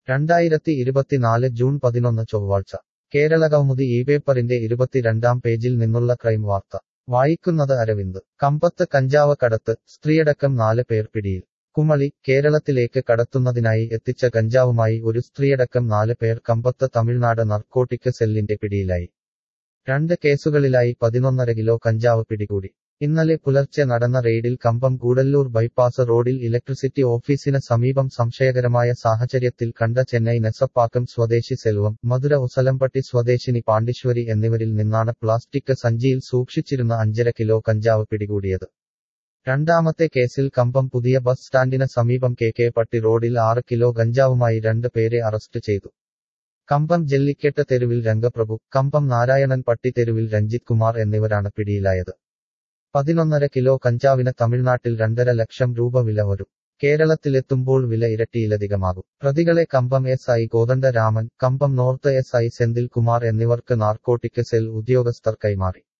2024 June 11 ചൊവ്വാഴ്ച കേരളകൗമുദി ഈ പേപ്പറിന്റെ 22-ാം പേജിൽ നിന്നുള്ള ക്രൈം വാർത്ത വായിക്കുന്നത് അരവിന്ദ്. കമ്പത്ത് കഞ്ചാവ് കടത്ത്, സ്ത്രീയടക്കം 4 പേർ പിടിയിൽ. കുമളി. കേരളത്തിലേക്ക് കടത്തുന്നതിനായി എത്തിച്ച കഞ്ചാവുമായി ഒരു സ്ത്രീയടക്കം 4 പേർ കമ്പത്ത് തമിഴ്നാട് നർക്കോട്ടിക് സെല്ലിന്റെ പിടിയിലായി. 2 കേസുകളിലായി 11.5 കിലോ കഞ്ചാവ് പിടികൂടി. ഇന്നലെ പുലർച്ചെ നടന്ന റെയ്ഡിൽ Cumbum Gudalur bypass road electricity ഓഫീസിന് സമീപം സംശയകരമായ സാഹചര്യത്തിൽ കണ്ട ചെന്നൈ നെസപ്പാക്കം സ്വദേശി സെൽവം, മധുര ഉസലംപട്ടി സ്വദേശിനി പാണ്ഡിശ്വരി എന്നിവരിൽ നിന്നാണ് പ്ലാസ്റ്റിക് സഞ്ചിയിൽ സൂക്ഷിച്ചിരുന്ന 5.5 കിലോ കഞ്ചാവ് പിടികൂടിയത്. രണ്ടാമത്തെ കേസിൽ കമ്പം പുതിയ ബസ് സ്റ്റാൻഡിന് സമീപം കെ പട്ടി റോഡിൽ 6 കിലോ ഗഞ്ചാവുമായി 2 പേരെ അറസ്റ്റ് ചെയ്തു. കമ്പം ജെല്ലിക്കെട്ട് തെരുവിൽ രംഗപ്രഭു, കമ്പം നാരായണൻ പട്ടി തെരുവിൽ രഞ്ജിത് കുമാർ എന്നിവരാണ് പിടിയിലായത്. 11.5 കിലോ കഞ്ചാവിന് തമിഴ്നാട്ടിൽ 2.5 ലക്ഷം രൂപ വില വരും. കേരളത്തിലെത്തുമ്പോൾ വില ഇരട്ടിയിലധികമാകും. പ്രതികളെ Cumbum SI Kodandaraman, Cumbum north SI Senthil Kumar എന്നിവർക്ക് നാർക്കോട്ടിക് സെൽ ഉദ്യോഗസ്ഥർ കൈമാറി.